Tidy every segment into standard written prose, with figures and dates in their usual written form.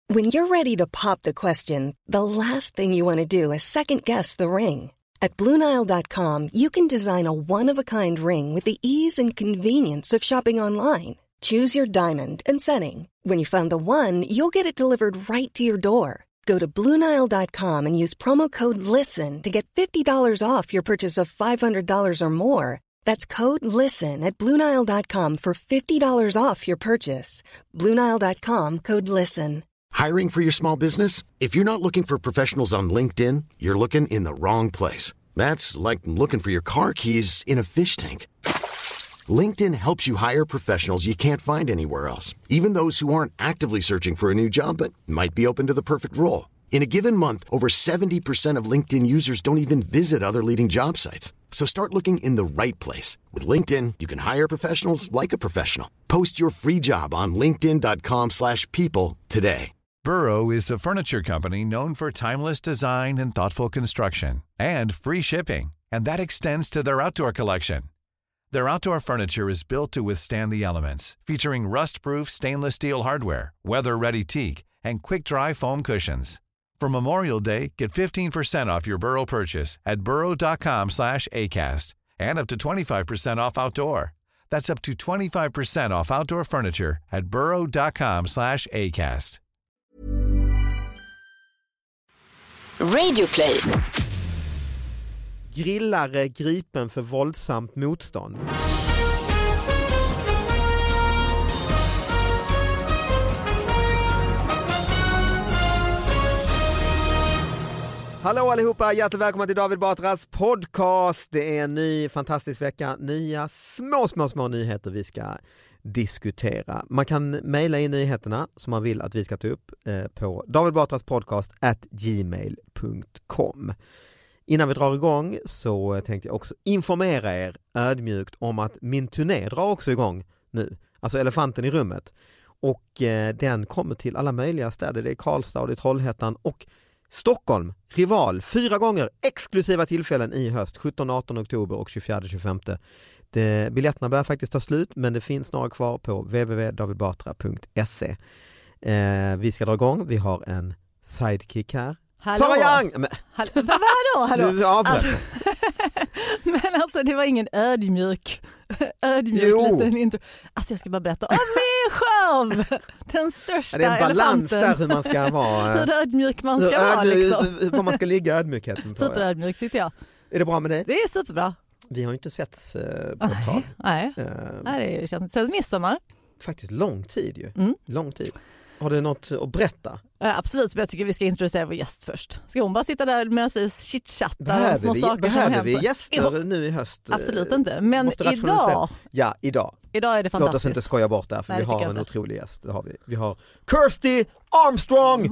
When you're ready to pop the question, the last thing you want to do is second-guess the ring. At BlueNile.com, you can design a one-of-a-kind ring with the ease and convenience of shopping online. Choose your diamond and setting. When you find the one, you'll get it delivered right to your door. Go to BlueNile.com and use promo code LISTEN to get $50 off your purchase of $500 or more. That's code LISTEN at BlueNile.com for $50 off your purchase. BlueNile.com, code LISTEN. Hiring for your small business? If you're not looking for professionals on LinkedIn, you're looking in the wrong place. That's like looking for your car keys in a fish tank. LinkedIn helps you hire professionals you can't find anywhere else, even those who aren't actively searching for a new job but might be open to the perfect role. In a given month, over 70% of LinkedIn users don't even visit other leading job sites. So start looking in the right place. With LinkedIn, you can hire professionals like a professional. Post your free job on linkedin.com/people today. Burrow is a furniture company known for timeless design and thoughtful construction, and free shipping, and that extends to their outdoor collection. Their outdoor furniture is built to withstand the elements, featuring rust-proof stainless steel hardware, weather-ready teak, and quick-dry foam cushions. For Memorial Day, get 15% off your Burrow purchase at burrow.com/acast, and up to 25% off outdoor. That's up to 25% off outdoor furniture at burrow.com/acast. Radio Play. Grillare gripen för våldsamt motstånd. Hallå allihopa, hjärtligt välkomna till David Batras podcast. Det är en ny fantastisk vecka, nya små nyheter vi ska diskutera. Man kan mejla in nyheterna som man vill att vi ska ta upp på davidbatraspodcast@gmail.com. Innan vi drar igång så tänkte jag också informera er ödmjukt om att min turné drar också igång nu. Alltså Elefanten i rummet. Och den kommer till alla möjliga städer. Det är Karlstad och det är Trollhättan och Stockholm, rival, 4 gånger exklusiva tillfällen i höst, 17-18 oktober och 24-25. Biljetterna börjar faktiskt ta slut, men det finns några kvar på www.davidbatra.se. Vi ska dra igång, vi har en sidekick här. Hallå. Sara Young! Hallå? Du avbröt. Men alltså det var ingen ödmjuk liten intro. Alltså jag ska bara berätta om min show. Den största det är en balans elefanten. där hur man ska vara. Hur ödmjuk man ska vara liksom. Hur man ska ligga ödmjukheten. Superödmjuk tycker jag. Är det bra med dig? Det är superbra. Vi har ju inte setts på ett tag. Nej, det känns sen midsommar. Faktiskt lång tid ju. Lång tid. Har du något att berätta? Absolut, så jag tycker vi ska introducera vår gäst först. Ska hon bara sitta där medan vi chitchattar små saker? Behöver vi gäster nu i höst? Absolut inte, men idag. Ja, idag. Idag är det fantastiskt. Låt oss inte skoja bort där, för Nej, vi har en inte. otrolig gäst. Det har vi. Vi har Kirsty Armstrong! Woo!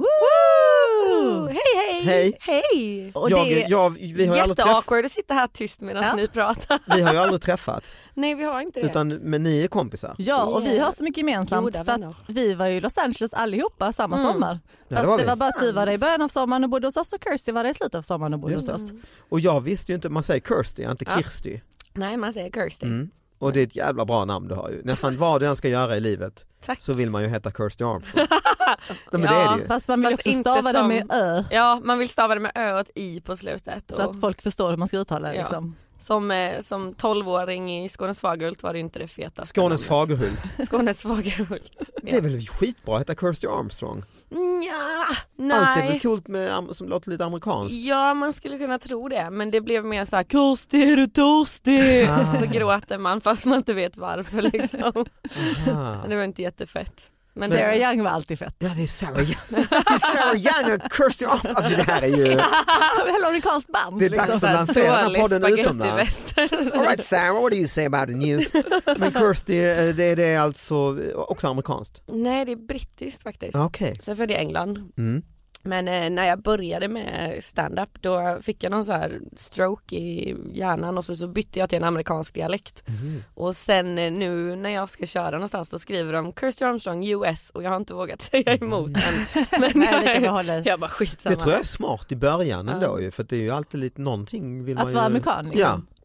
Hej! Och vi har ju aldrig jätteawkward att sitta här tyst medan ni pratar. Vi har ju aldrig träffats. Nej, vi har inte det. Men ni är kompisar. Ja, och vi har så mycket gemensamt för att vi var i Los Angeles allihopa samma sommar. Fast det var bara att du var där i början av sommaren och bodde hos oss och Kirsty var där i slutet av sommaren och bodde hos oss. Och jag visste ju inte, man säger Kirsty, inte Kirsty. Nej, man säger Kirsty. Och det är ett jävla bra namn du har ju. Nästan vad du än ska göra i livet. Tack. Så vill man ju heta Kirsty Armstrong. Men det är det ju. Fast man vill också stava det med ö. Ja, man vill stava det med ö och ett i på slutet. Så att folk förstår hur man ska uttala det liksom. Som 12-åring i Skånes Fagerhult var det inte det fetaste. Skånes Fagerhult. Skånes Fagerhult. Det är väl skitbra att heta Kirsty Armstrong. Ja, nej. Allt är väl coolt med, som låter lite amerikanskt. Ja, man skulle kunna tro det. Men det blev mer så här: Kirsty, är du törstig? Så gråter man fast man inte vet varför liksom. Det var inte jättefett. Men Sarah Young var alltid fett. Ja, det är Sarah Young. Det är Sarah Young och Kirsty Armstrong. Det här är ju... Det är amerikanskt band. Det är dags att lansera den här podden utomlands. All right, Sarah, what do you say about the news? Men Kirsty, det är alltså också amerikanskt? Nej, det är brittiskt faktiskt. Okay. Så jag är född i England. Men när jag började med stand-up då fick jag någon så här stroke i hjärnan och så bytte jag till en amerikansk dialekt. Och sen nu när jag ska köra någonstans då skriver de Kirsty Armstrong US och jag har inte vågat säga emot än. Men jag bara skitsamma. Det tror jag är smart i början ändå ju, för det är ju alltid lite någonting vill att man vara ju... amerikan liksom. Ja.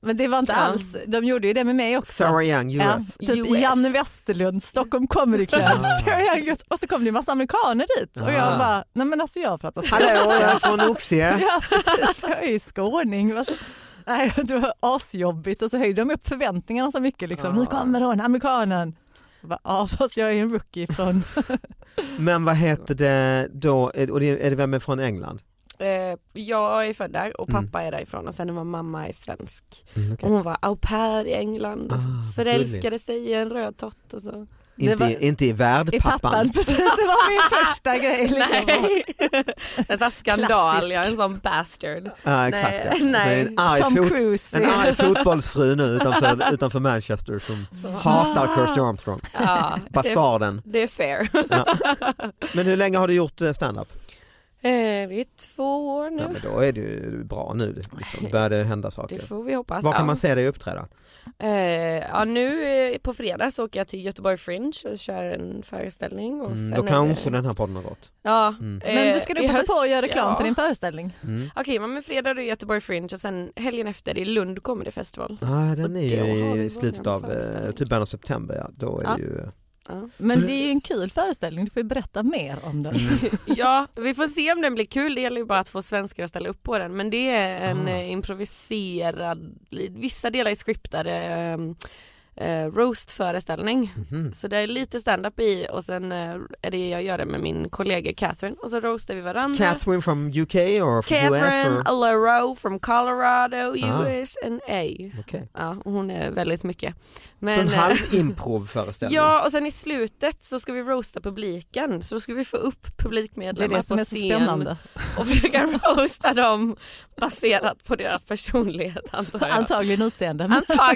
Men det var inte alls, de gjorde ju det med mig också. Sarah Young US. Typ Janne Westerlund, Stockholm Comedy Club. Sarah Young US. Och så kom det en massa amerikaner dit. Och jag bara, nej men alltså jag pratar så. Hallå, jag är från Oxie. Ja, precis. Jag är skåning. Nej, det var asjobbigt. Och så höjde de upp förväntningarna så mycket. Liksom. Nu kommer hon, amerikanen. Ja, fast jag är en rookie från... Men vad heter det då? Och är det vem är från England? Jag är född där och pappa är därifrån och sen var mamma är svensk. Och hon var au pair i England och förälskade sig i en röd tott och så. Inte i värdpappan. Precis, det var min första grej. Liksom. Nej. En sån skandal, jag är en sån bastard. Ja, exakt. Nej. Tom Cruise. En arg fotbollsfru nu utanför Manchester som hatar Kirsty Armstrong. Ja, bastarden. Det är fair. Ja. Men hur länge har du gjort stand-up? Det är 2 år nu. Ja, men då är det ju bra nu. Liksom. Börjar det hända saker. Det får vi hoppas. Var kan man se dig uppträda? Nu på fredag så åker jag till Göteborg Fringe och kör en föreställning. Och sen då kanske den här podden har gått. Ja. Men du ska du passa på att göra reklam för din föreställning? Okej, men fredag är det Göteborg Fringe och sen helgen efter det är Lund Comedy Festival. Den är ju i slutet av typ början av september. Ja. Då är det ju... Ja. Men det är ju en kul föreställning, du får ju berätta mer om den. Ja, vi får se om den blir kul. Det gäller ju bara att få svenskar att ställa upp på den. Men det är en improviserad, vissa delar är scriptade roast-föreställning. Så det är lite stand-up i och sen är det jag gör det med min kollega Catherine och så roastar vi varandra. Catherine from UK or from Catherine US? Alaro from Colorado, US and A. Okay. Ja, hon är väldigt mycket. Men, så en halv improv-föreställning? Ja, och sen i slutet så ska vi roasta publiken. Så då ska vi få upp publikmedlemmar på scen. Det är det som är så spännande. Och försöka roasta dem baserat på deras personlighet, antar jag. Antagligen utseende.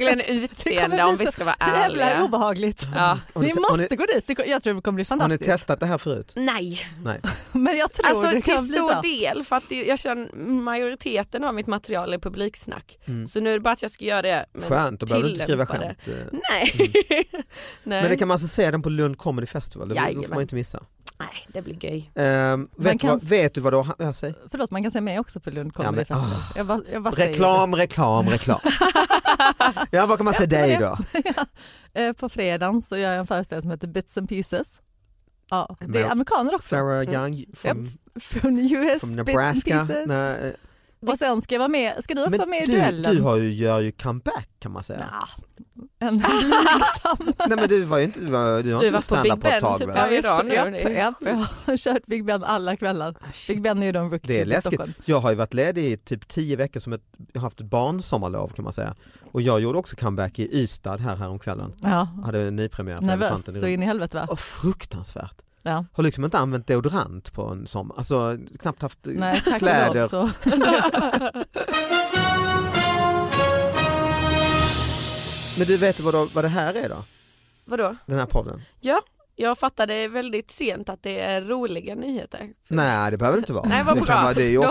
Om vi ska vara ärliga. Det är obehagligt. Ja. Ni måste gå dit. Jag tror det kommer bli fantastiskt. Har ni testat det här förut? Nej. Men jag tror det kan till bli bra. stor del, för att jag känner majoriteten av mitt material är publiksnack. Så nu är det bara att jag ska göra det. Skönt, då behöver du inte skriva skämt. Nej. Nej. Men det kan man alltså se den på Lund Comedy Festival. Det får man inte missa. Nej, det blir gøy. Vet du vad då jag säger? Förlåt, man kan se mig också på Lund Comedy Festival. Jag bara reklam. Ja, vad kan man se dig då? På fredagen så gör jag en föreställning som heter Bits and Pieces. Ja, det är amerikaner också. Sarah Young från US, from Nebraska. Och sen ska jag vara med. Ska du också vara med i duellen? Du gör ju comeback kan man säga. En blygsam. Nej, men du har inte stand-up på ett tag. Typ jag har kört Big Ben alla kvällar. Big Ben är ju de det är läskigt. Jag har ju varit ledig i typ 10 veckor som jag har haft ett barnsommarlov kan man säga. Och jag gjorde också comeback i Ystad här om kvällen. Ja. Hade en nypremiär för Nervös så in i helvete va? Fruktansvärt. Ja. Har liksom inte använt deodorant på en sommar. Alltså knappt haft kläder. Så. Men du vet vad det här är då? Vadå? Den här podden? Ja, jag fattade väldigt sent att det är roliga nyheter. Nej, det behöver inte vara. Nej, vad bra. Det är ju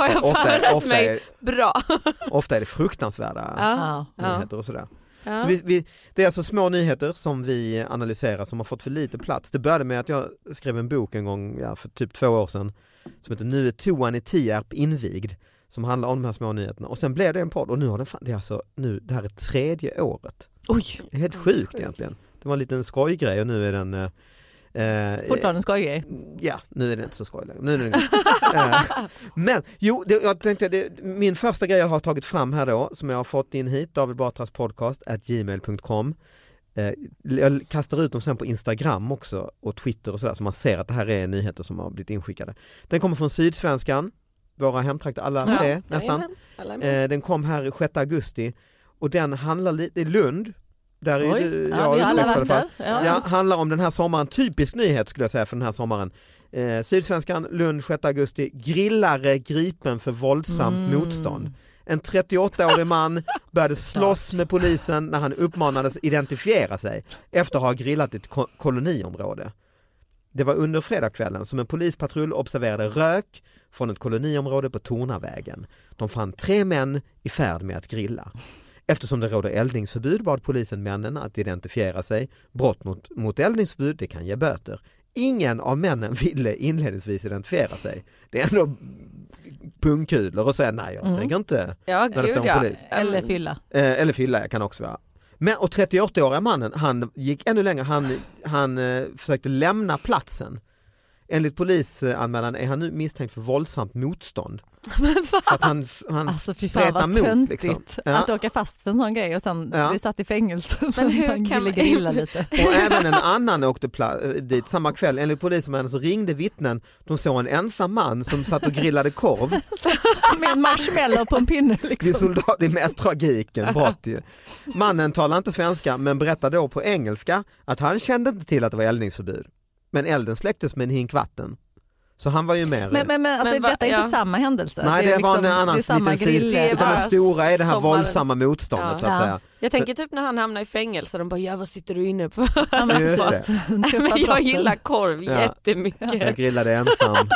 ofta är det fruktansvärda nyheter och sådär. Ja. Så det är alltså små nyheter som vi analyserar som har fått för lite plats. Det började med att jag skrev en bok en gång för typ 2 år sedan som heter Nu är toan i Tierp invigd, som handlar om de här små nyheterna. Och sen blev det en podd och nu har det här är 3:e året. Oj, det är helt sjukt egentligen. Det var en liten skojgrej och nu är den fortfarande en skojgrej. Ja, nu är det inte så skoj längre. Men jag tänkte min första grej jag har tagit fram här då, som jag har fått in hit, David Batras podcast @gmail.com. Jag kastar ut dem sen på Instagram också och Twitter och sådär, så man ser att det här är nyheter som har blivit inskickade. Den kommer från Sydsvenskan, våra hemtrakter, alla är nästan. Den kom här 6 augusti och den handlar lite i Lund. Där handlar om den här sommaren, typisk nyhet skulle jag säga för den här sommaren. Sydsvenskan, Lund 6 augusti, grillare gripen för våldsamt motstånd. En 38-årig man började slåss med polisen när han uppmanades identifiera sig efter att ha grillat ett koloniområde. Det var under fredagskvällen som en polispatrull observerade rök från ett koloniområde på Tornavägen. De fann 3 män i färd med att grilla. Eftersom det råder eldningsförbud bad polisen männen att identifiera sig. Brott mot eldningsförbud, det kan ge böter. Ingen av männen ville inledningsvis identifiera sig. Det är ändå pungkulor och säga nej jag tänker inte Ja, när det står en polis. Eller fylla. Eller fylla kan också vara. Men, och 38-åriga mannen, han gick ännu längre, han försökte lämna platsen. Enligt polisanmälan är han nu misstänkt för våldsamt motstånd. För att han Alltså fy fan vad mot, töntigt liksom. att åka fast för en sån grej och sen bli satt i fängelse. Men hur man kan man grilla lite? Och även en annan åkte dit samma kväll. Enligt polismännen så ringde vittnen. De såg en ensam man som satt och grillade korv. Med en marshmallow på en pinne liksom. Det är mest tragiken. Brott. Mannen talar inte svenska men berättade då på engelska att han kände inte till att det var eldningsförbud. Men elden släcktes med en hink vatten. Så han var ju mer... Men alltså, detta är inte samma händelse. Nej, det var en annan liten sida. Utan det stora är det här våldsamma motståndet så att säga. Jag tänker typ när han hamnar i fängelse, de bara, vad sitter du inne på? Just det. Men jag gillar korv jättemycket. Jag grillade ensam.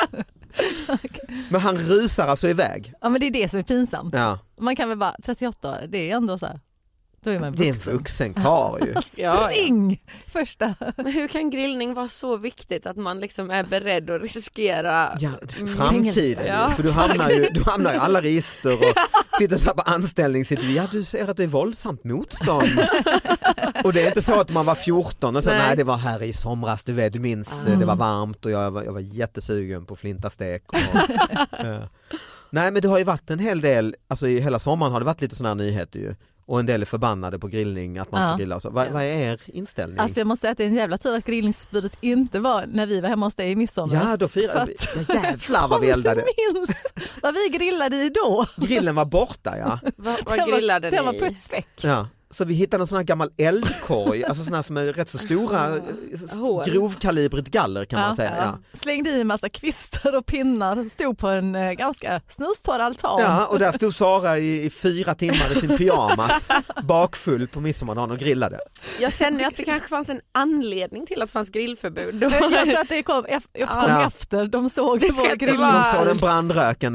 Men han rusar alltså iväg. Ja, men det är det som är pinsamt. Ja. Man kan väl bara, 38 år, det är ändå så här. Då är man vuxen. Det är en vuxen karl ju. Spring första. Men hur kan grillning vara så viktigt att man liksom är beredd att riskera framtiden? Ja. För du hamnar ju i alla register och sitter så här på anställningsintervju. Ja, du ser att det är våldsamt motstånd. Och det är inte så att man var 14 och så nej det var här i somras, du minns det var varmt och jag var jättesugen på flintastek. Nej, men det har ju varit en hel del, alltså i hela sommaren har det varit lite sådana här nyheter ju. Och en del är förbannade på grillning, att man får grilla och så. Vad är er inställning? Alltså jag måste säga att det är en jävla tur att grillningsförbudet inte var när vi var hemma hos dig i midsommar. Ja, då firade vi. Jävlar vad vi eldade. Jag minns vad vi grillade i då. Grillen var borta, ja. Vad grillade ni? Den var på ett späck. Ja. Så vi hittade en sån här gammal eldkorg, alltså sån här som är rätt så stora, grovkalibrigt galler kan man säga. Ja. Slängde i en massa kvistar och pinnar, stod på en ganska snustorr altan. Ja, och där stod Sara i 4 timmar i sin pyjamas, bakfull på midsommardagen och grillade. Jag känner att det kanske fanns en anledning till att det fanns grillförbud. Jag tror att det kom efter, de såg vår grillning. De såg den brandröken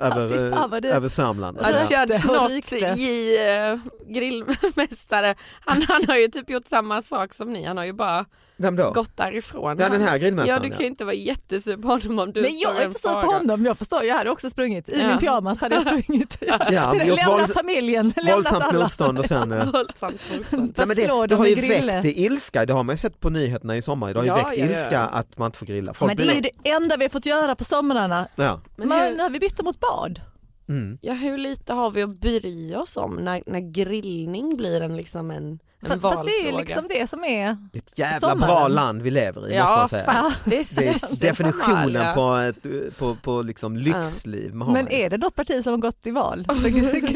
över Sörmland. Judge Not i grillmästare, han har ju typ gjort samma sak som ni, han har ju bara gått därifrån. Ja, den här grillmästaren. Ja, du kan ju inte vara jättesur på honom om du men jag är inte sur på honom, jag förstår, jag hade också sprungit i min pyjamas, hade jag sprungit. Lämnat familjen, lämnat alla. Motstånd och sen våldsamt motstånd. Nej, men det har ju väckt ilska, det har man ju sett på nyheterna i sommar, det har ju väckt ilska att man inte får grilla. Men det är ju det enda vi har fått göra på somrarna. Ja. Men när vi bytte mot bad. Ja, hur lite har vi att bry oss om när grillning blir en valfråga? Fast det är ju liksom det som är ett jävla sommaren. Bra land vi lever i, måste man säga. Det är definitionen på liksom lyxliv. Men är det något parti som har gått i val för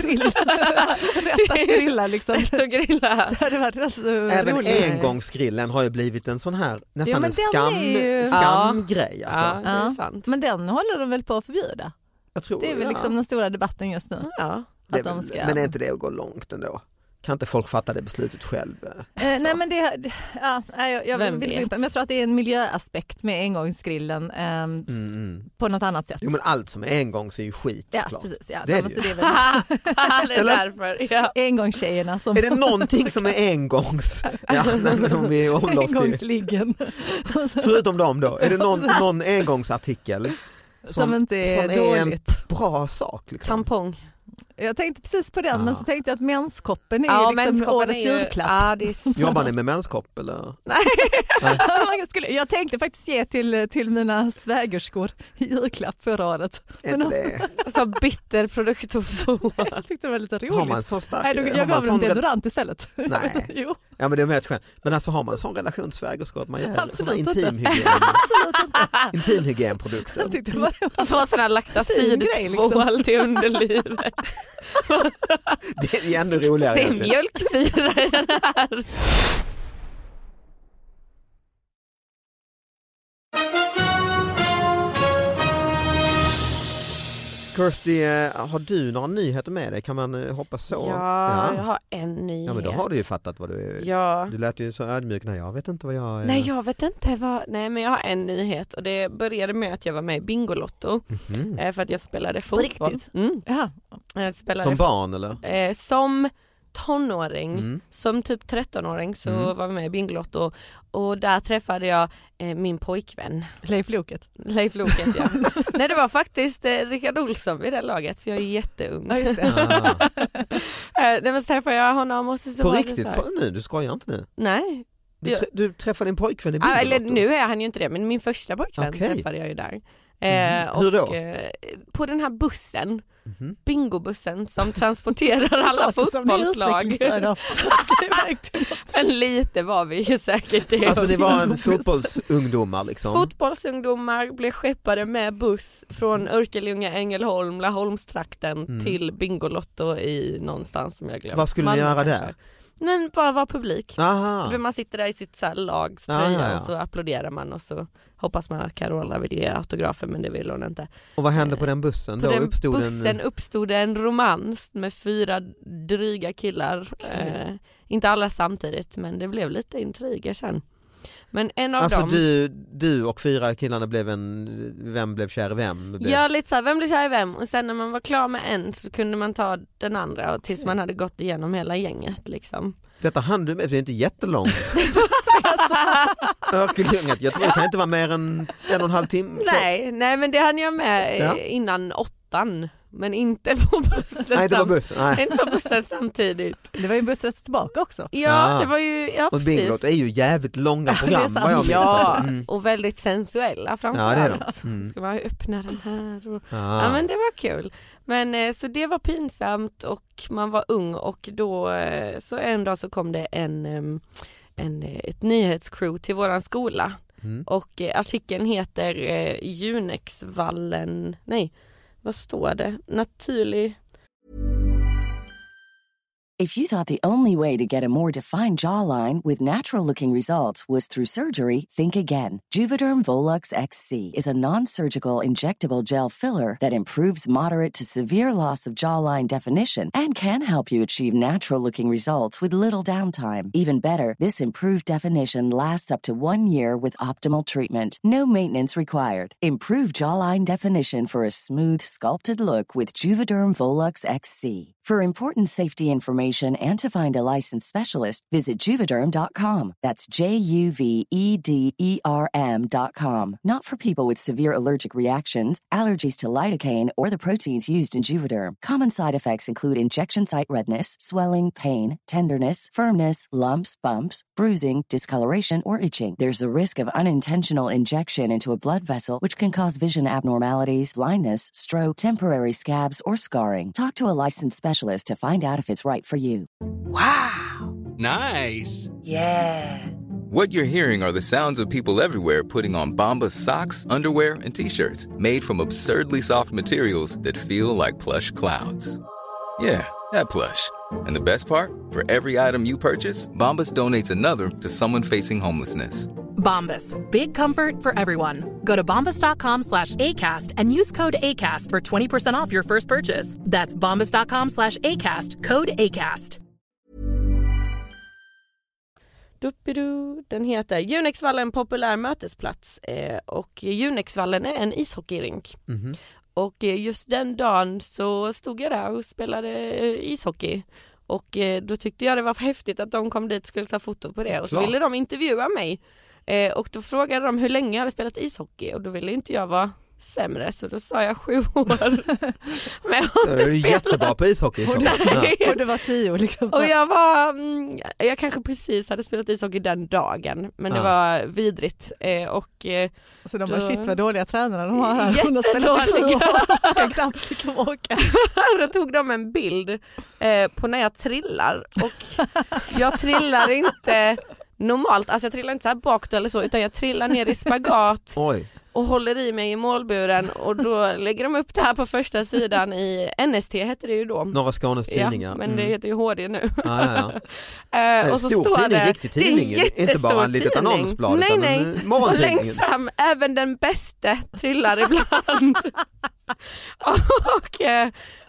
rätt att grilla liksom? Rätt att grilla. Det hade varit rätt så även roligt. Engångsgrillen har ju blivit en sån här nästan en skamgrej. Alltså. Ja, det är sant. Men den håller de väl på att förbjuda? Jag tror, det är väl liksom den stora debatten just nu. Ja. Att de ska... Men är inte det att gå långt ändå? Kan inte folk fatta det beslutet själv? Nej, men men jag tror att det är en miljöaspekt med engångsgrillen på något annat sätt. Jo, men allt som är engångs är ju skit. Ja, klart. precis. Ja. Det är det det är därför. Ja. Engångstjejerna som... Är det någonting som är engångs? Ja, engångsliggen. Förutom dem då, är det någon engångsartikel som inte är dåligt. En bra sak? Liksom? Tampong. Jag tänkte precis på den, men så tänkte jag att menskoppen är liksom årets julklapp. Jobbar ni med menskopp eller? Nej. Jag tänkte faktiskt ge till mina svägerskor i julklapp förra året. Så bitter produkt att få. Jag tyckte det var lite roligt. Har man så stark? Jag gav en deodorant istället. Nej. Jo. Ja, men det är mer ett skämt. Men alltså har man en sån relation till svägerskor att man gör såna intimhygienprodukter? Jag tyckte det var sån här laktacidtvål till underlivet. Det är ännu roligare. Det är mjölksyra i den här. Kirsty, har du några nyheter med dig? Kan man hoppas så? Ja, jag har en nyhet. Ja, men då har du ju fattat vad du är. Ja. Du lät ju så ödmjuk. Nej, jag vet inte vad jag är. Nej, jag vet inte vad. Nej, men jag har en nyhet och det började med att jag var med i Bingolotto för att jag spelade fotboll. Riktigt? Jag spelade som barn eller? Som tonåring, som typ 13-åring så var vi med i Bingolotto och där träffade jag min pojkvän. Leif Loket, ja. Nej, det var faktiskt Rickard Olsson vid det laget, för jag är jätteung. Ja, just det. Nej, men så träffade jag honom och så på var riktigt? det så här. Nu, du skojar inte nu? Nej. Du träffade din pojkvän i Bingolotto? Eller nu är han ju inte det, men min första pojkvän träffade jag ju där. Hur då? På den här bussen, bingobussen som transporterar alla fotbollslag. Men lite var vi ju säkert det. Alltså det var en fotbollsungdomar liksom? Fotbollsungdomar blev skeppade med buss från Örkelljunga, Ängelholm, Laholmstrakten till Bingolotto i någonstans som jag glömt. Vad skulle ni göra där? Men bara vara publik. Aha. Man sitter där i sitt så här lagströja och så applåderar man och så hoppas man att Carola vill ge autografer, men det vill hon inte. Och vad hände på den bussen? På den bussen uppstod en romans med 4 dryga killar. Okay. Inte alla samtidigt, men det blev lite intriger sen. Men en av dem... du och 4 killarna blev vem blev kär i vem? Ja, lite så här, vem blev kär i vem? Och sen när man var klar med en så kunde man ta den andra och tills man hade gått igenom hela gänget liksom. Detta hann du med, för det är inte jättelångt. Örkelljungat, jag tror det kan inte vara mer än 1,5 timme. Nej, men det hann jag med innan 8. Men inte på bussen. Nej, det var bussen. Inte på bussen samtidigt. Det var ju en bussresa tillbaka också. Ja, det var ju, ja, och Bingolotto är ju jävligt långa program. Vad jag minns, ja, och väldigt sensuella framförallt. Ja, det är Ska man öppna den här? Och... Ja, men det var kul. Men så det var pinsamt och man var ung och då så en dag så kom det ett nyhetscrew till våran skola. Och artikeln heter Junexvallen, nej, vad står det? Naturlig. If you thought the only way to get a more defined jawline with natural-looking results was through surgery, think again. Juvederm Volux XC is a non-surgical injectable gel filler that improves moderate to severe loss of jawline definition and can help you achieve natural-looking results with little downtime. Even better, this improved definition lasts up to 1 year with optimal treatment. No maintenance required. Improve jawline definition for a smooth, sculpted look with Juvederm Volux XC. For important safety information and to find a licensed specialist, visit Juvederm.com. That's Juvederm.com. Not for people with severe allergic reactions, allergies to lidocaine, or the proteins used in Juvederm. Common side effects include injection site redness, swelling, pain, tenderness, firmness, lumps, bumps, bruising, discoloration, or itching. There's a risk of unintentional injection into a blood vessel, which can cause vision abnormalities, blindness, stroke, temporary scabs, or scarring. Talk to a licensed specialist to find out if it's right for you. Wow! Nice! Yeah! What you're hearing are the sounds of people everywhere putting on Bombas socks, underwear, and T-shirts made from absurdly soft materials that feel like plush clouds. Yeah, that plush. And the best part? For every item you purchase, Bombas donates another to someone facing homelessness. Bombas. Big comfort for everyone. Go to bombas.com/ACAST and use code ACAST for 20% off your first purchase. That's bombas.com/ACAST. Code ACAST. Den heter Junexvallen, populär mötesplats. Och Junexvallen är en ishockeyrink. Och just den dagen så stod jag där och spelade ishockey. Och då tyckte jag det var för häftigt att de kom dit och skulle ta foto på det. Och så ville de intervjua mig. Och då frågade de hur länge jag hade spelat ishockey. Och då ville inte jag vara sämre, så då sa jag 7 år. Men jag har inte spelat. Jättebra på ishockey. Och det var 10 liksom. Och jag kanske precis hade spelat ishockey den dagen, men det var vidrigt. Så de bara, shit vad dåliga tränare de har här. Jättedåliga. Kan knappt liksom åka. Då tog de en bild på när jag trillar. Och jag trillar inte normalt, alltså jag trillar inte så här bakåt eller så, utan jag trillar ner i spagat. Oj. Och håller i mig i målburen, och då lägger de upp det här på första sidan i NST heter det ju då. Norra Skånes tidningar. Ja, men det heter ju HD nu. Ja. Och så stor står tidning, det, riktig tidning, inte bara en litet annonsblad. Nej. Och längst fram, även den bästa trillar ibland.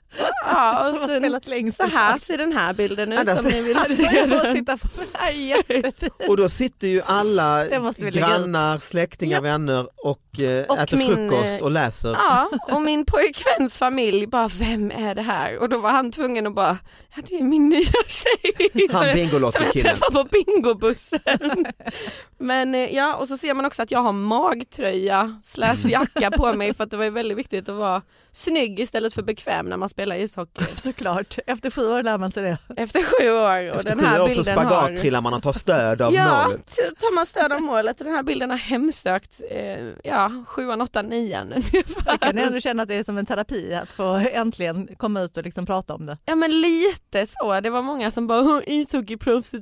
Ja, och Som har sen, spelat längst så här ser den här bilden ut om ni vill se Jag måste den. titta på den här jättefin. Och då sitter ju alla Det måste vi lägga grannar, släktingar, vänner och äter min, frukost och läser. Ja, och min pojkväns familj bara, vem är det här? Och då var han tvungen att bara, ja det är min nya tjej. Han som Bingolotto-killen. jag träffar på bingobussen. Men ja, och så ser man också att jag har magtröja / jacka på mig för att det var väldigt viktigt att vara snygg istället för bekväm när man spelar ishockey. Såklart, efter 7 år lär man sig det. Efter 7 år. Och Efter den här 7 år så bilden spagattrillar man och tar stöd av målet. tar man stöd av målet och den här bilden har hemsökt 7, 8, 9 Jag kan ändå känna att det är som en terapi att få äntligen komma ut och liksom prata om det. Ja men lite så, det var många som bara ishockeyproffset.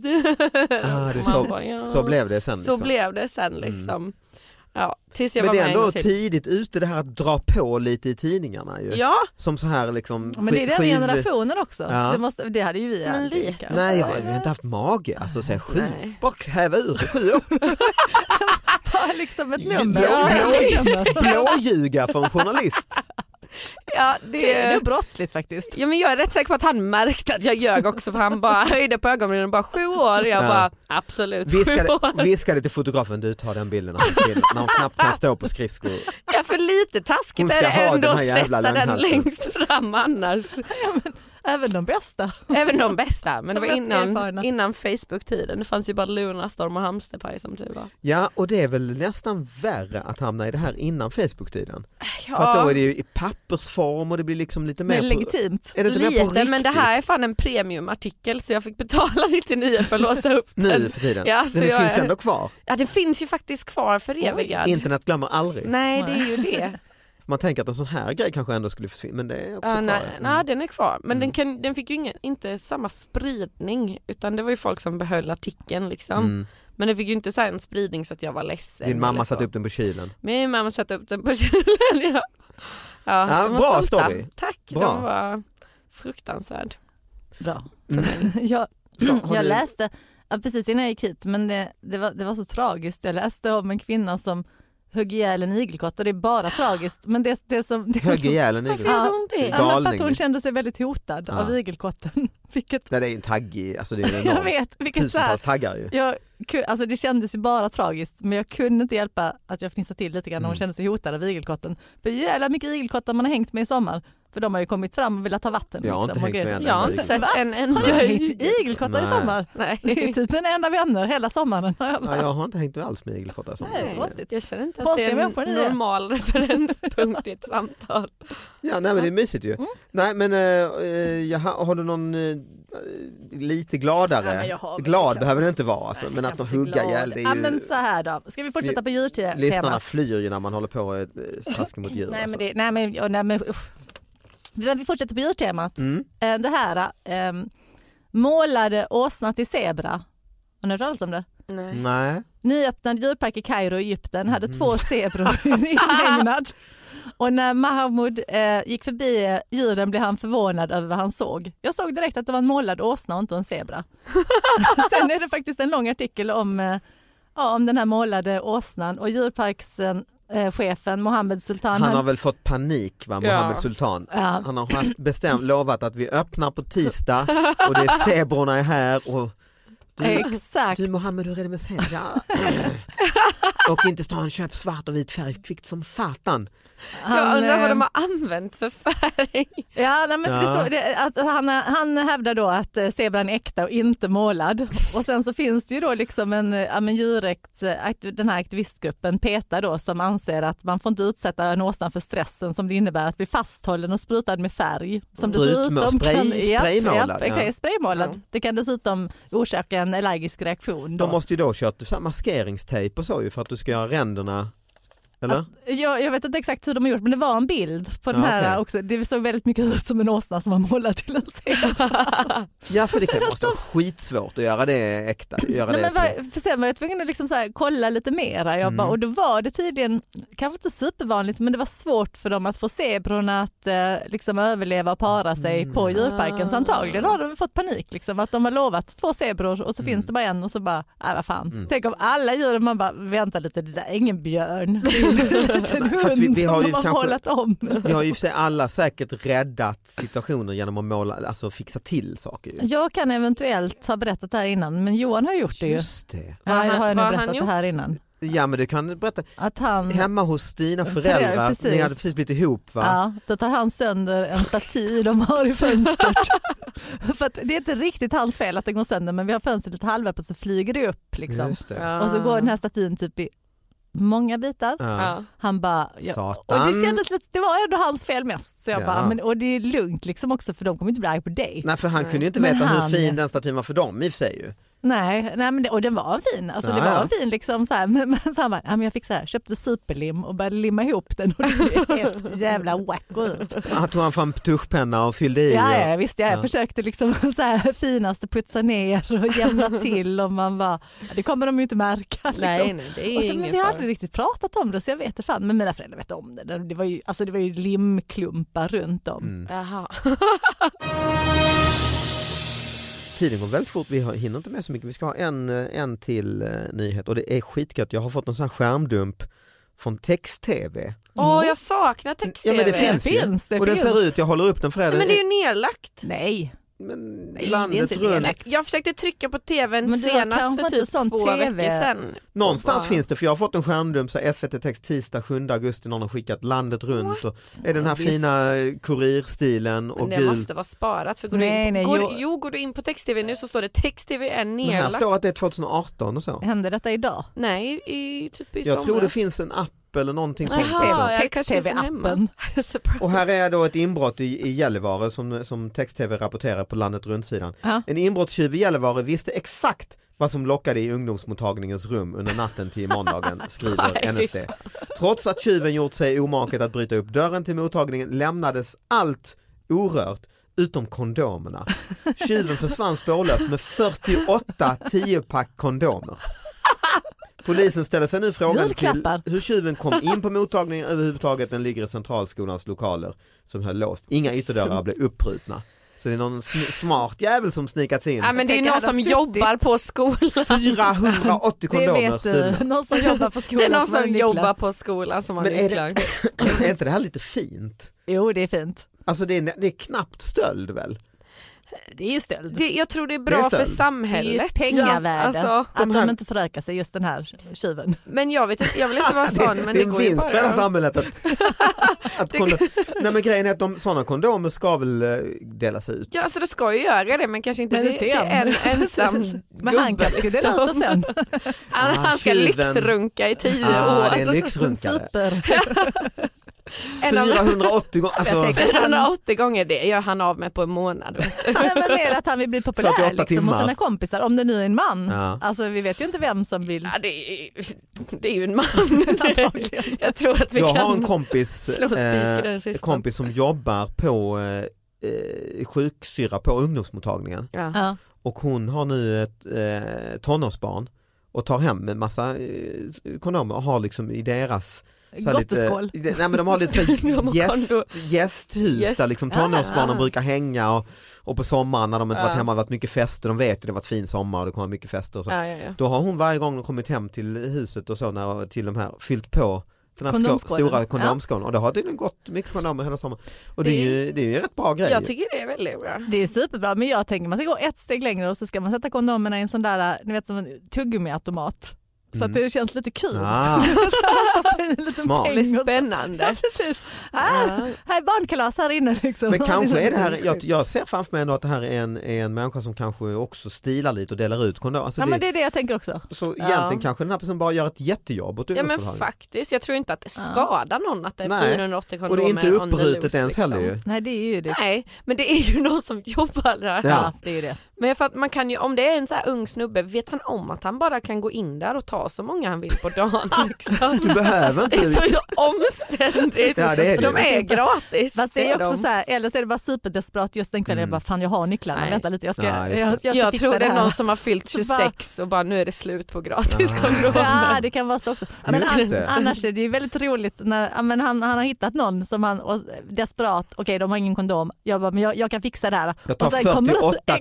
Så blev det sen. Så blev det sen liksom. Ja, tills jag men var det är med ändå tidigt ute det här att dra på lite i tidningarna ju. Ja. Som så här liksom. Men det är den generationen också. Ja. Det hade ju vi. Men lite. Nej, jag har inte haft mage. Alltså säga 7. Bara häva ur 7 år. Bara liksom ett nummer. Blåljuga för en journalist. Ja, det är brottsligt faktiskt. Ja, men jag är rätt säker på att han märkte att jag ljög också för han bara höjde på ögonen och bara 7 år. Jag bara absolut 7 år. Viskade till fotografen, du tar den bilden när hon knappt kan stå på skridskor. Ja, för lite taskigt är det ändå att sätta den längst fram annars. Ja, men även de bästa. Även de bästa, men det var innan Facebook-tiden. Det fanns ju bara Lunarstorm och hamsterpaj som tur var. Ja, och det är väl nästan värre att hamna i det här innan Facebook-tiden. Ja. För att då är det ju i pappersform och det blir liksom lite mer legitimt. Är det inte lite, mer på riktigt? Men det här är fan en premiumartikel så jag fick betala 99 för att låsa upp den. Nu för tiden. Ja, den finns ändå kvar. Ja, det finns ju faktiskt kvar för evigad. Internet glömmer aldrig. Nej, det är ju det. Man tänker att en sån här grej kanske ändå skulle försvinna, men det är också kvar. Nej, den är kvar. Men den fick ju inte samma spridning, utan det var ju folk som behöll artikeln liksom. Men det fick ju inte så en spridning så att jag var ledsen. Din mamma satte upp den på kylen. Min mamma satte upp den på kylen, ja. Bra story. Tack, bra. De var fruktansvärd. Bra. Jag läste precis innan jag gick hit, men det var så tragiskt. Jag läste om en kvinna som högg ihjäl en igelkott och det är bara tragiskt. Men högg ihjäl en igelkott? För att hon kände sig väldigt hotad av igelkotten. Det är en taggig, alltså det är jag vet, tusentals taggar ju. Alltså det kändes ju bara tragiskt, men jag kunde inte hjälpa att jag fnissade till lite grann när hon kände sig hotad av igelkotten. För jävla mycket igelkottar man har hängt med i sommar. För de har ju kommit fram och velat ta vatten. Jag har inte hängt med jag har inte sett en igelkottar i sommar. Nej. Det är typ mina enda vänner hela sommaren. Jag har inte hängt alls med igelkottar i sommar. Nej, jag känner inte att det är en normal referenspunkt i ett samtal. Ja, nej, men det är mysigt ju. Nej, men har du någon lite gladare? Glad behöver det inte vara, alltså, men att de hugga ihjäl det är ju... Ja, men så här då. Ska vi fortsätta på djurtemat? Lyssnarna flyr ju när man håller på och taskar mot djur. Nej, men usch. Vi fortsätter på djurtemat. Det här målade åsna till zebra. Har ni hört om det? Nej. Nyöppnad djurpark i Kairo, Egypten, hade 2 zebror inhägnad. Och när Mahmoud gick förbi djuren blev han förvånad över vad han såg. Jag såg direkt att det var en målad åsna och inte en zebra. Sen är det faktiskt en lång artikel om den här målade åsnan och djurparkschefen Mohammed Sultan. Han har väl fått panik, Mohammed Sultan. Ja. Han har lovat att vi öppnar på tisdag och det är zebrorna är här och exakt. Du Mohammed, hur är det med zebra? Och inte står han köp svart och vit färg kvickt som satan. Jag undrar vad de har använt för färg. Han hävdar då att zebran är äkta och inte målad. Och sen så finns det ju då liksom den här aktivistgruppen PETA då, som anser att man får inte utsätta en åsna för stressen som det innebär att bli fasthållen och sprutad med färg. Som dessutom spraymålad. Det kan dessutom orsaka en allergisk reaktion. De måste ju då köra maskeringstejp och så ju för att du ska göra ränderna. Eller? Jag vet inte exakt hur de har gjort, men det var en bild på den här också. Det såg väldigt mycket ut som en åsna som var målad till en zebra. Ja, för det måste vara skitsvårt att göra det äkta. Sen var jag tvungen att liksom så här, kolla lite mera. Och då var det tydligen, kanske inte supervanligt, men det var svårt för dem att få zebrorna att liksom överleva och para sig på djurparken. Så antagligen har de fått panik. Liksom, att de har lovat 2 zebror och så finns det bara en och så bara, vad fan. Tänk om alla djuren, man bara, vänta lite, det där är ingen björn. Det är liten Fast hund vi har ju som har målat om. Vi har ju för sig alla säkert räddat situationer genom att måla, alltså fixa till saker. Ju. Jag kan eventuellt ha berättat det här innan, men Johan har gjort det ju. Just det. Ja, jag har ju Vad berättat han det här innan. Ja, men du kan berätta. Att han, Hemma hos dina föräldrar, precis. ni hade precis blivit ihop va? ja, då tar han sönder en staty de har i fönstret. För att det är inte riktigt hans fel att den går sönder, men vi har fönstret lite halvöppet så flyger det upp liksom. Just det. Ja. Och så går den här statyn typ i många bitar. Ja. Han bara, Satan. och det kändes lite, det var ändå hans fel mest. Så jag Ja. bara, men, och det är lugnt liksom också för de kommer inte bli arg på dig. Nej, för han kunde ju inte Men veta han- hur fin den statyn var för dem i och för sig ju. Nej men det, och den var fin, alltså det Ja, var ja. en fin liksom så här, men så han bara, ja, men jag fick så här, köpte superlim och började limma ihop den och det ser helt jävla wacko ut. Han tog fram tuschpenna och fyllde i. Ja, visst, jag Ja. försökte liksom så här finaste putsa ner och jämna till och man bara, ja, det kommer de ju inte märka. Liksom. Nej, det är Och sen, ingen men vi har fara. aldrig riktigt pratat om det så jag vet det fan, men mina föräldrar vet om det. Det var ju limklumpar runt om. Jaha. Tiden går väldigt fort, vi hinner inte med så mycket. Vi ska ha en till nyhet och det är skitgött. Jag har fått en sån här skärmdump från text-tv. Jag saknar Ja, text-tv. men det finns Det ju. finns, det och den finns. ser ut, jag håller upp den för er. Nej, men det är ju nedlagt. Nej. Men det är landet inte runt. nedlagt. Jag försökte trycka på tvn Men du har senast kanske för inte typ sån 2 TV. veckor sedan. Någonstans Och finns det, för jag har fått en skärmdump så här, SVT Text tisdag 7 augusti, någon har skickat landet runt och är den här Visst. fina kurirstilen och Men det gul. måste vara sparat för går du in på text-tv nu så står det text-tv är Men här nedlagt. står att det är 2018 och så. Hände detta idag? Nej, typ i Jag tror det somras. finns en app eller någonting sånt. Jaha, jag kanske finns en Text-tv-appen. hemma. Surprise. Och här är då ett inbrott i Gällivare som Text-tv rapporterar på landet runt-sidan. Ja. En inbrottstjuv i Gällivare visste exakt vad som lockade i ungdomsmottagningens rum under natten till måndagen, skriver Nej, fy NSD. Trots att tjuven gjort sig omaket att bryta upp dörren till mottagningen lämnades allt orört utom kondomerna. Tjuven försvann spårlöst med 48 10-pack kondomer. Polisen ställer sig nu frågan till Julklappar. hur tjuven kom in på mottagningen överhuvudtaget. Den ligger i Centralskolans lokaler som höll låst. Inga ytterdörrar blev uppbrutna. Så det är någon smart jävel som snikat sig in. Ja, men det är ju någon som jobbar på skolan. 480 Det kondomer vet stulna. du, någon som jobbar på Det skolan. är någon har som nycklar. jobbar på skolan som har Men är nycklar. är inte det här lite fint? Jo, det är fint. Alltså det är knappt stöld väl? Det är ju stöld. Jag tror det är Det bra är för stöld. Det är ju samhället. ett pengavärde Alltså, att här- de inte förökar sig just den här tjuven. men jag vill inte vara sån, men det det är en går ju vinst för hela bara. samhället att Nej, men grejen är att sådana kondomer ska väl delas ut. Ja, alltså det ska ju göra det, men kanske inte Men till, inte till en än. ensam Men han kanske skulle dela ut dem sen. Han ska tjuven. lyxrunka i 10 Det är år. en lyxrunkare. Super. 480 gånger, alltså, Jag tänker- 480 gånger det gör han av med på en månad. Nej, men mer att han vill bli 48 populär liksom, timmar. och sina kompisar. Om det nu är en man. Ja. Alltså vi vet ju inte vem som vill. Ja, det är ju en man. Jag tror att vi jag kan har en kompis, slå spik i den kistan. kompis som jobbar på sjuksyra på ungdomsmottagningen. Ja. Ja. Och hon har nu ett tonårsbarn och tar hem en massa kondomer och har liksom i deras så här Gotteskål. nej, men de har lite så här gästhus där liksom tonårsbarnen brukar hänga och på sommaren när de inte varit hemma har varit mycket fester, de vet att det har varit fin sommar och det kommer mycket fester och så. Ja. Då har hon varje gång kommit hem till huset och så när till de här fyllt på den här Kondomskålen. stora kondomskålen och det har tydligen gått mycket kondomer hela sommaren. Och det är ju en rätt bra grej. Jag tycker det är väldigt bra. Det är superbra, men jag tänker man ska gå ett steg längre och så ska man sätta kondomerna i en sån där, ni vet som en tuggummiautomat. Så att det känns lite kul. Ah. Stoppa in en liten Smart. peng Det och är så. spännande. Ja, precis. Här är barnkalas här inne. Liksom. Men kanske är det här, jag ser framför mig ändå att det här är en människa som kanske också stilar lite och delar ut kondomer. Alltså Ja, men det är det jag tänker också. så egentligen kanske den här personen bara gör ett jättejobb åt Ja, men ungdomsmottagningen. faktiskt, jag tror inte att det skadar någon att det är Nej. 480 kondomer Och det är inte on the uppbrutet loose, ens liksom. heller ju. Nej, det är ju det. Nej, men det är ju någon som jobbar där. Ja. Ja, det är ju det. Men för att man kan ju, om det är en så här ung snubbe, vet han om att han bara kan gå in där och ta så många han vill på dagen liksom. Du behöver Det är inte... så omständigt. Ja, det är det. De är gratis. Fast det är också de. så här, eller så är det bara superdesperat just den kvällen. Jag bara, fan jag har nycklarna, Nej. vänta lite, jag ska Ja, just det. jag ska fixa tror det är här. någon som har fyllt 26 och bara nu är det slut på gratis kondomer. Ja, det kan vara så också. Men Just det. annars är det ju väldigt roligt när men han har hittat någon som han och desperat, okej, de har ingen kondom. Jag bara, men jag kan fixa det här. Jag tar Och sen kommer det- 48 exakt.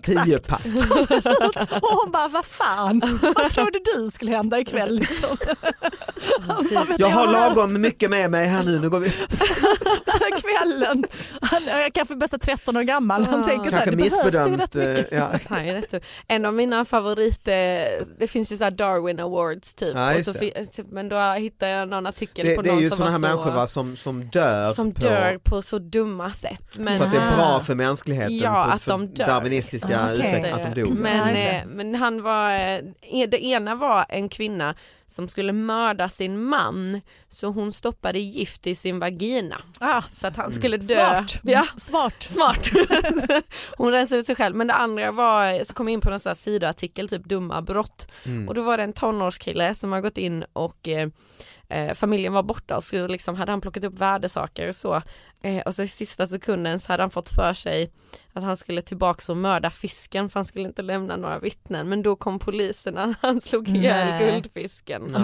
Julpapp. Och hon bara, vad fan, vad trodde du skulle hända ikväll liksom? Jag har lagom mycket med mig här nu går vi. För kvällen. Han är kanske bästa 13 år gammal. Han tänker så här, kanske missbedömt. En av mina favoriter, det finns ju så här Darwin Awards typ. Ja, och så men då hittar jag någon artikel på det någon är ju som såna här var människor som dör på så dumma sätt. Men, för att det är bra för mänskligheten. Ja, på att de dör. Darwinistiska utveckling, att de dog. Men han var, det ena var en kvinna som skulle mörda sin man, så hon stoppade gift i sin vagina så att han skulle dö. Smart. Hon rensade ut sig själv. Men det andra var, så kom jag in på någon sån här sidoartikel, typ dumma brott, och då var det en tonårskille som har gått in och familjen var borta och så liksom hade han plockat upp värdesaker och så, och så i sista sekunden så hade han fått för sig att han skulle tillbaka och mörda fisken, för han skulle inte lämna några vittnen, men då kom polisen, han slog ihjäl guldfisken.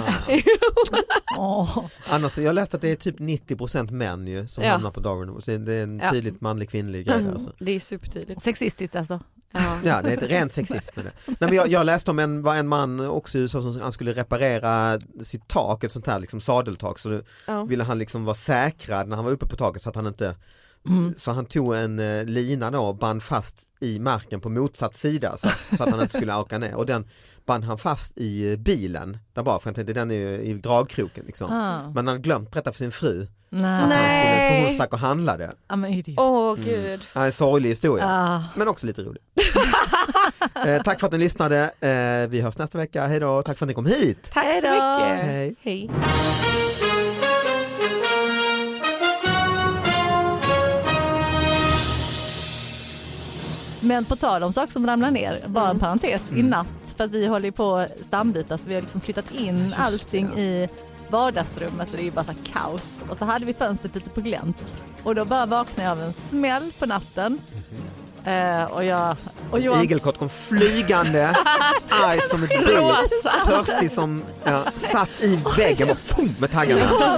Annars, jag läste att det är typ 90% män ju, som hamnar på Darwin, så det är en tydligt manlig kvinnlig grej alltså. Det är supertydligt. Sexistiskt alltså. Ja, det är ett rent sexism med det. Nej, men jag läste om en man också i USA som han skulle reparera sitt tak, ett sånt här liksom sadeltak, så då ville han liksom vara säkrad när han var uppe på taket så att han inte så han tog en lina då och band fast i marken på motsatt sida så att han inte skulle åka ner, och den band han fast i bilen där bara, för jag tänkte den är ju i dragkroken liksom. Men han hade glömt berätta för sin fru så hon stack och handlade. Gud. En sorglig historia, men också lite rolig. Tack för att ni lyssnade. Vi hörs nästa vecka. Hej då. Tack för att ni kom hit. Tack så mycket. Hej. Men på tal om saker som ramlar ner, bara en parentes, i natt, för att vi håller på att stambyta, så vi har liksom flyttat in allting i vardagsrummet och det är ju bara så kaos. Och så hade vi fönstret lite på glänt och då bara vaknade jag av en smäll på natten. Och Johan... Igelkott kom flygande, arg som ett bi, törstig som satt i väggen och med taggarna.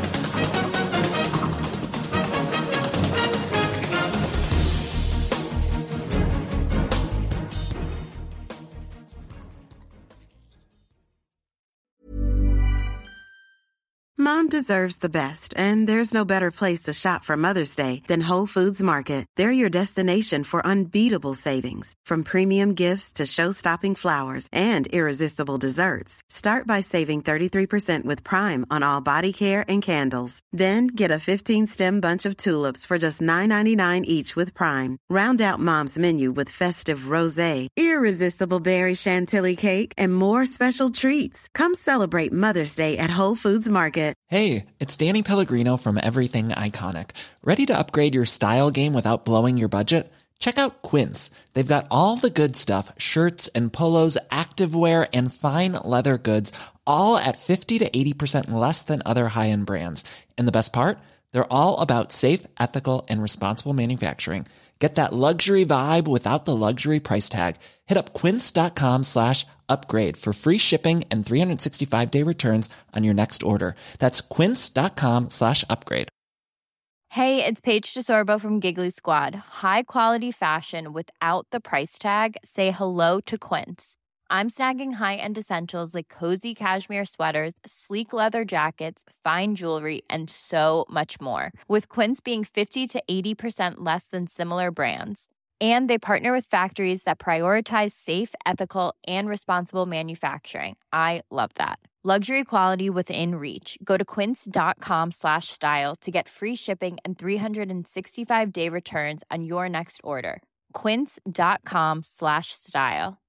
Mom deserves the best, and there's no better place to shop for Mother's Day than Whole Foods Market. They're your destination for unbeatable savings, from premium gifts to show-stopping flowers and irresistible desserts. Start by saving 33% with Prime on all body care and candles. Then get a 15-stem bunch of tulips for just $9.99 each with Prime. Round out Mom's menu with festive rosé, irresistible berry chantilly cake, and more special treats. Come celebrate Mother's Day at Whole Foods Market. Hey, it's Danny Pellegrino from Everything Iconic. Ready to upgrade your style game without blowing your budget? Check out Quince. They've got all the good stuff, shirts and polos, activewear, and fine leather goods, all at 50 to 80% less than other high-end brands. And the best part? They're all about safe, ethical, and responsible manufacturing. Get that luxury vibe without the luxury price tag. Hit up quince.com/upgrade for free shipping and 365-day returns on your next order. That's quince.com/upgrade. Hey, it's Paige DeSorbo from Giggly Squad. High quality fashion without the price tag. Say hello to Quince. I'm snagging high-end essentials like cozy cashmere sweaters, sleek leather jackets, fine jewelry, and so much more. With Quince being 50 to 80% less than similar brands. And they partner with factories that prioritize safe, ethical, and responsible manufacturing. I love that. Luxury quality within reach. Go to quince.com/style to get free shipping and 365-day returns on your next order. Quince.com/style.